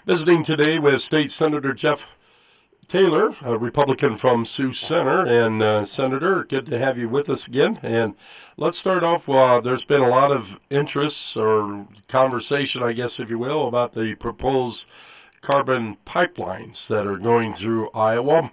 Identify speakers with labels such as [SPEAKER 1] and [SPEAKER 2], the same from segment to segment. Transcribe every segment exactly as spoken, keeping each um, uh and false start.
[SPEAKER 1] Visiting today with State Senator Jeff Taylor, a Republican from Sioux Center. And uh, Senator, good to have you with us again. And let's start off. Uh, there's been a lot of interest or conversation, I guess, if you will, about the proposed carbon pipelines that are going through Iowa.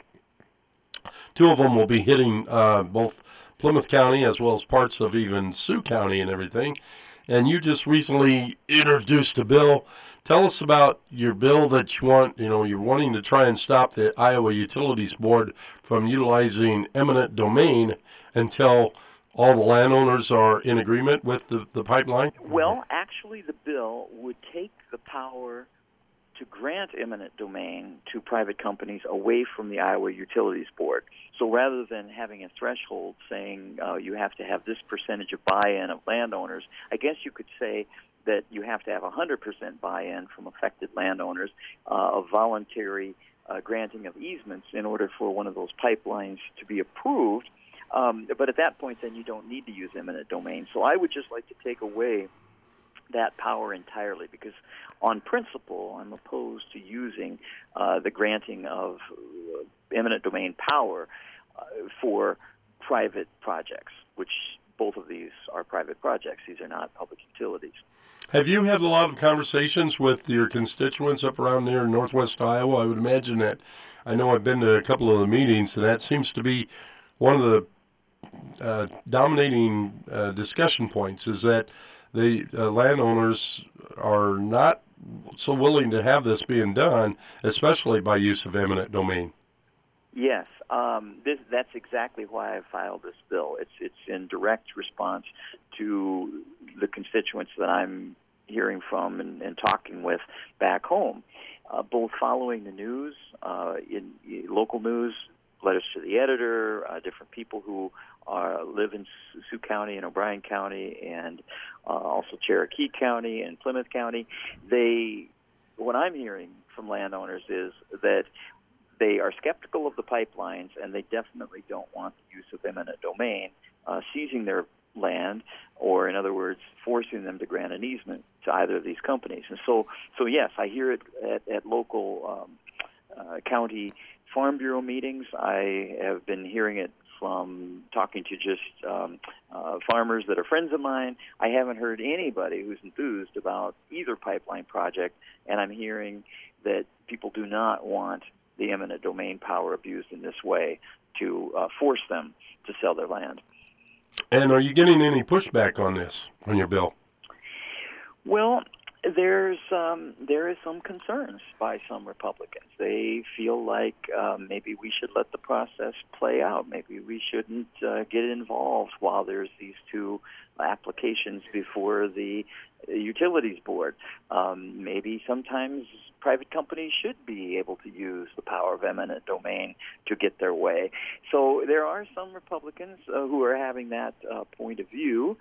[SPEAKER 1] Two of them will be hitting uh, both Plymouth County as well as parts of even Sioux County and everything. And you just recently introduced a bill. Tell us about your bill that you want, you know, you're wanting to try and stop the Iowa Utilities Board from utilizing eminent domain until all the landowners are in agreement with the, the pipeline?
[SPEAKER 2] Well, actually, the bill would take the power to grant eminent domain to private companies away from the Iowa Utilities Board. So rather than having a threshold saying uh, you have to have this percentage of buy-in of landowners, I guess you could say that you have to have one hundred percent buy-in from affected landowners uh, of voluntary uh, granting of easements in order for one of those pipelines to be approved. Um, but at that point, then you don't need to use eminent domain. So I would just like to take away that power entirely, because on principle, I'm opposed to using uh, the granting of uh, eminent domain power uh, for private projects, which both of these are private projects. These are not public utilities.
[SPEAKER 1] Have you had a lot of conversations with your constituents up around there in northwest Iowa? I would imagine that. I know I've been to a couple of the meetings, and that seems to be one of the uh, dominating uh, discussion points, is that the uh, landowners are not so willing to have this being done, especially by use of eminent domain.
[SPEAKER 2] Yes, um, this, that's exactly why I filed this bill. It's it's in direct response to the constituents that I'm hearing from and, and talking with back home, uh, both following the news, uh, in, in local news, letters to the editor, uh, different people who are, live in Sioux County and O'Brien County, and uh, also Cherokee County and Plymouth County. They, what I'm hearing from landowners is that they are skeptical of the pipelines, and they definitely don't want the use of eminent domain, uh, seizing their land, or in other words, forcing them to grant an easement to either of these companies. And so, so yes, I hear it at, at local um, uh, county Farm Bureau meetings. I have been hearing it from talking to just um, uh, farmers that are friends of mine. I haven't heard anybody who's enthused about either pipeline project, and I'm hearing that people do not want the eminent domain power abused in this way to uh, force them to sell their land.
[SPEAKER 1] And are you getting any pushback on this, on your bill?
[SPEAKER 2] Well, there's um, there is some concerns by some Republicans. They feel like um, maybe we should let the process play out. Maybe we shouldn't uh, get involved while there's these two applications before the Utilities Board. Um, maybe sometimes private companies should be able to use the power of eminent domain to get their way. So there are some Republicans uh, who are having that uh, point of view,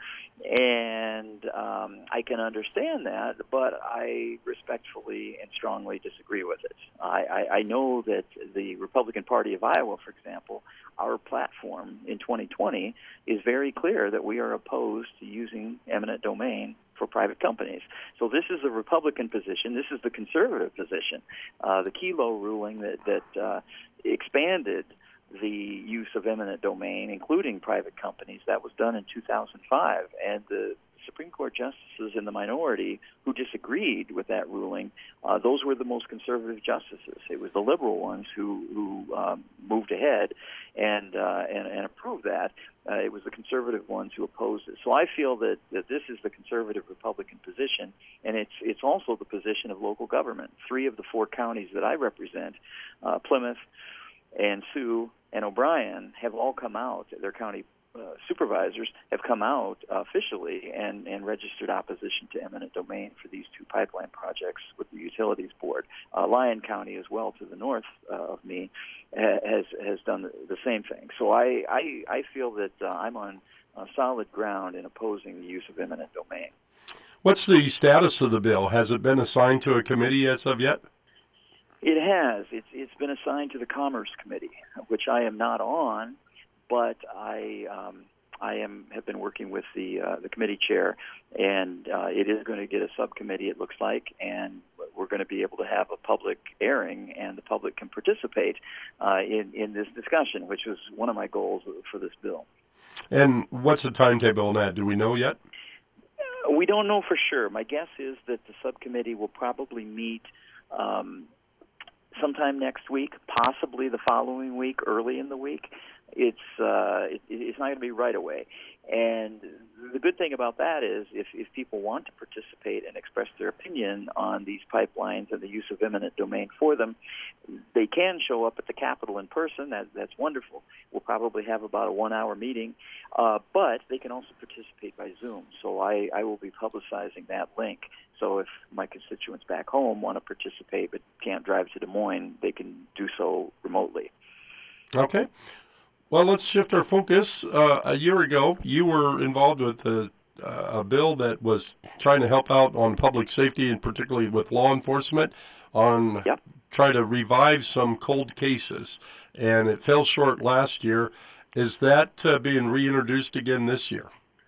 [SPEAKER 2] and um, I can understand that, but I respectfully and strongly disagree with it. I, I, I know that the Republican Party of Iowa, for example, our platform in twenty twenty is very clear that we are opposed to using eminent domain for private companies. So this is the Republican position. This is the conservative position. Uh, the Kelo ruling that, that uh, expanded the use of eminent domain, including private companies, that was done in two thousand five. And the Supreme Court justices in the minority who disagreed with that ruling, uh, those were the most conservative justices. It was the liberal ones who, who um, moved ahead and, uh, and, and approved that. Uh, it was the conservative ones who opposed it. So I feel that, that this is the conservative Republican position, and it's it's also the position of local government. Three of the four counties that I represent, uh, Plymouth and Sioux and O'Brien, have all come out, their county uh, supervisors have come out uh, officially and, and registered opposition to eminent domain for these two pipeline projects with the Utilities Board. Uh, Lyon County as well, to the north uh, of me, has has done the, the same thing. So I, I, I feel that uh, I'm on uh, solid ground in opposing the use of eminent domain.
[SPEAKER 1] What's the status of the bill? Has it been assigned to a committee as of yet?
[SPEAKER 2] It has. It's it's been assigned to the Commerce Committee, which I am not on, but I um, I am have been working with the uh, the committee chair, and uh, it is going to get a subcommittee, it looks like, and we're going to be able to have a public airing and the public can participate uh, in, in this discussion, which was one of my goals for this bill.
[SPEAKER 1] And what's the timetable on that? Do we know yet?
[SPEAKER 2] We don't know for sure. My guess is that the subcommittee will probably meet um, sometime next week, possibly the following week, early in the week. It's uh, it, it's not going to be right away. And the good thing about that is if, if people want to participate and express their opinion on these pipelines and the use of eminent domain for them, they can show up at the Capitol in person. That, that's wonderful. We'll probably have about a one-hour meeting, uh, but they can also participate by Zoom. So I, I will be publicizing that link. So if my constituents back home want to participate but can't drive to Des Moines, they can do so remotely.
[SPEAKER 1] Okay. Well, let's shift our focus. Uh, a year ago, you were involved with a, uh, a bill that was trying to help out on public safety, and particularly with law enforcement, on
[SPEAKER 2] Yep.
[SPEAKER 1] try to revive some cold cases. And it fell short last year. Is that uh, being reintroduced again this year?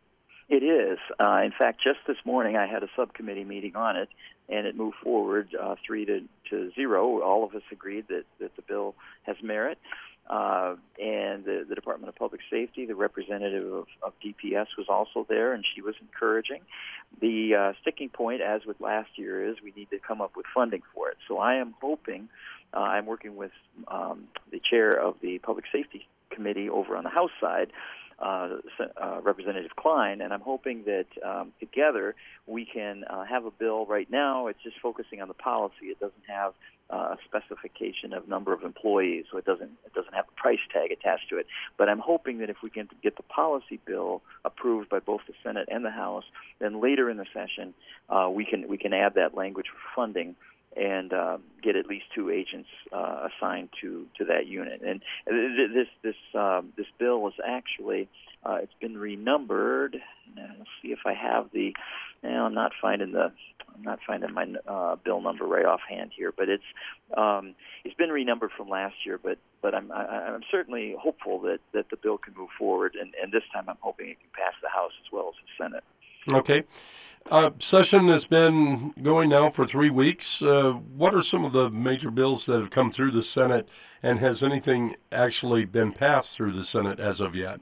[SPEAKER 2] It is. Uh, in fact, just this morning I had a subcommittee meeting on it, and it moved forward uh, three to, to zero. All of us agreed that, that the bill has merit. Uh, and the, the Department of Public Safety, the representative of, of D P S was also there, and she was encouraging. The uh, sticking point, as with last year, is we need to come up with funding for it. So I am hoping, uh, I'm working with um, the chair of the Public Safety Committee over on the House side, uh, uh, Representative Klein, and I'm hoping that um, together we can uh, have a bill. Right now, it's just focusing on the policy. It doesn't have uh, a specification of number of employees, so it doesn't it doesn't have a price tag attached to it. But I'm hoping that if we can get the policy bill approved by both the Senate and the House, then later in the session uh, we can we can add that language for funding and uh, get at least two agents uh, assigned to, to that unit. And this this um, this bill is actually uh, it's been renumbered. Let's see if I have the. You know, I'm not finding the. I'm not finding my uh, bill number right offhand here, but it's um, it's been renumbered from last year. But but I'm I, I'm certainly hopeful that, that the bill can move forward, and, and this time I'm hoping it can pass the House as well as the Senate.
[SPEAKER 1] Okay. Uh, session has been going now for three weeks. Uh, what are some of the major bills that have come through the Senate, and has anything actually been passed through the Senate as of yet?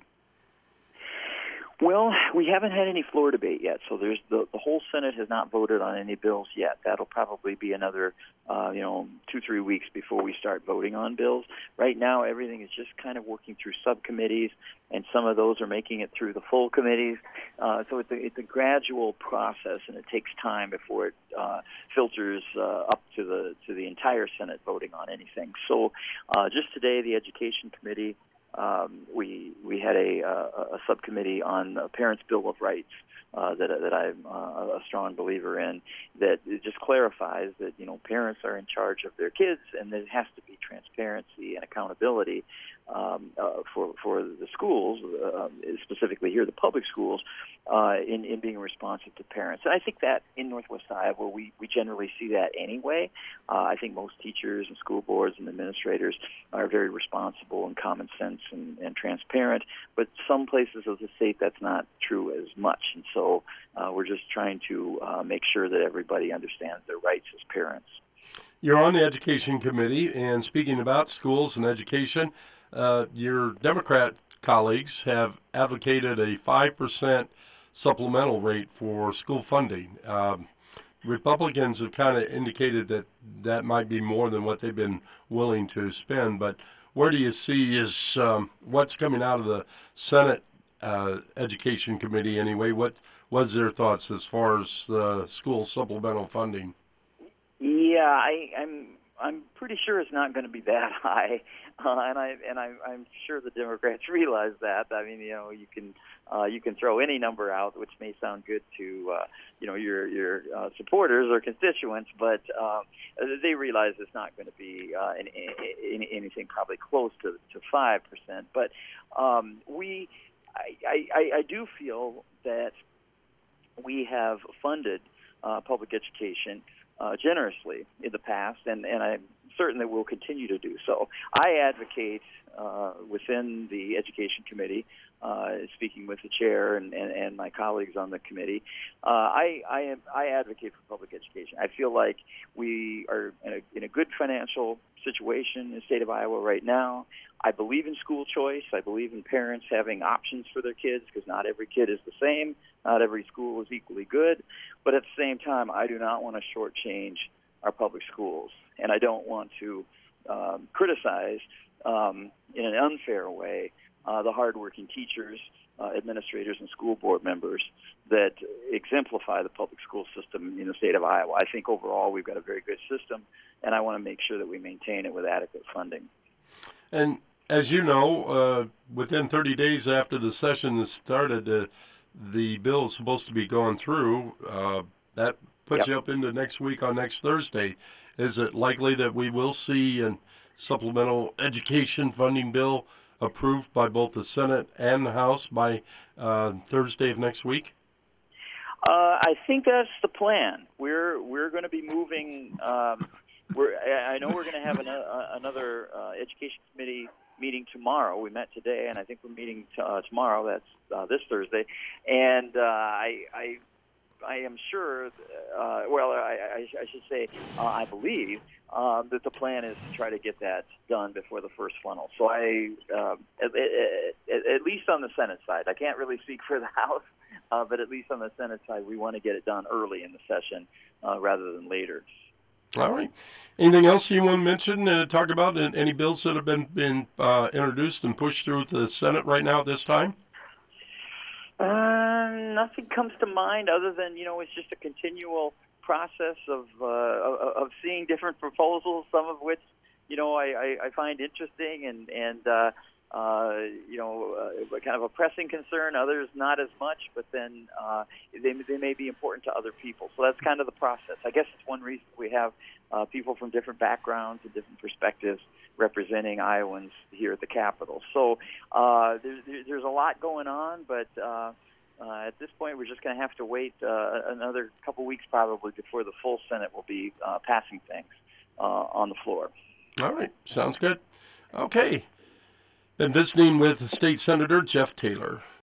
[SPEAKER 2] Well, we haven't had any floor debate yet, so there's the, the whole Senate has not voted on any bills yet. That'll probably be another, uh, you know, two, three weeks before we start voting on bills. Right now, everything is just kind of working through subcommittees, and some of those are making it through the full committees. Uh, so it's a, it's a gradual process, and it takes time before it uh, filters uh, up to the to the entire Senate voting on anything. So uh, just today, the Education Committee, Um, we we had a, uh, a subcommittee on the Parents' Bill of Rights uh, that that I'm uh, a strong believer in. That it just clarifies that you know parents are in charge of their kids, and there has to be transparency and accountability um, uh, for for the schools, uh, specifically here the public schools, uh, in in being responsive to parents. And I think that in Northwest Iowa we we generally see that anyway. Uh, I think most teachers and school boards and administrators are very responsible and common sense and, and transparent, but some places of the state that's not true as much. And so uh, we're just trying to uh, make sure that everybody understands their rights as parents.
[SPEAKER 1] You're on the Education Committee, and speaking about schools and education, uh, your Democrat colleagues have advocated a five percent supplemental rate for school funding. Um, Republicans have kind of indicated that that might be more than what they've been willing to spend, but where do you see is um, what's coming out of the Senate uh, Education Committee anyway? What was their thoughts as far as the school supplemental funding?
[SPEAKER 2] Yeah, I, I'm I'm pretty sure it's not going to be that high, uh, and I and I, I'm sure the Democrats realize that. I mean, you know, you can uh, you can throw any number out, which may sound good to uh, you know your your uh, supporters or constituents, but uh, they realize it's not going to be uh, in, in, in anything probably close to to five percent. But um, we, I, I I do feel that we have funded uh, public education uh, generously in the past, and, and I'm certain that we'll continue to do so. I advocate uh, within the Education Committee, uh, speaking with the chair and, and, and my colleagues on the committee, uh, I, I, am, I advocate for public education. I feel like we are in a, in a good financial situation in the state of Iowa right now. I believe in school choice. I believe in parents having options for their kids because not every kid is the same. Not every school is equally good. But at the same time, I do not want to shortchange our public schools. And I don't want to um, criticize um, in an unfair way uh, the hardworking teachers, uh, administrators, and school board members that exemplify the public school system in the state of Iowa. I think overall we've got a very good system, and I want to make sure that we maintain it with adequate funding.
[SPEAKER 1] And as you know, uh, within thirty days after the session has started, uh, the bill is supposed to be going through. Uh, that puts
[SPEAKER 2] Yep.
[SPEAKER 1] you up into next week on next Thursday. Is it likely that we will see a supplemental education funding bill approved by both the Senate and the House by uh, Thursday of next week?
[SPEAKER 2] Uh, I think that's the plan. We're we're going to be moving. Um, we're I I know we're going to have an, uh, another uh, education committee meeting tomorrow. We met today, and I think we're meeting t- uh, tomorrow. That's uh, this Thursday, and uh, I, I I am sure. Uh, well, I, I, I should say uh, I believe um, that the plan is to try to get that done before the first funnel. So I, um, at, at, at least on the Senate side, I can't really speak for the House. Uh, but at least on the Senate side, we want to get it done early in the session uh, rather than later.
[SPEAKER 1] All right. Anything else you want to mention, uh, talk about? Uh, Any bills that have been, been uh, introduced and pushed through the Senate right now at this time?
[SPEAKER 2] Uh, nothing comes to mind other than, you know, it's just a continual process of uh, of seeing different proposals, some of which, you know, I, I, I find interesting and, and uh, uh, you know, uh, kind of a pressing concern, others not as much, but then uh, they, they may be important to other people. So that's kind of the process. I guess it's one reason we have uh, people from different backgrounds and different perspectives representing Iowans here at the Capitol. So uh, there's, there's a lot going on, but uh, uh, at this point we're just going to have to wait uh, another couple weeks probably before the full Senate will be uh, passing things uh, on the floor.
[SPEAKER 1] All right. Sounds good. Okay. Been visiting with State Senator Jeff Taylor.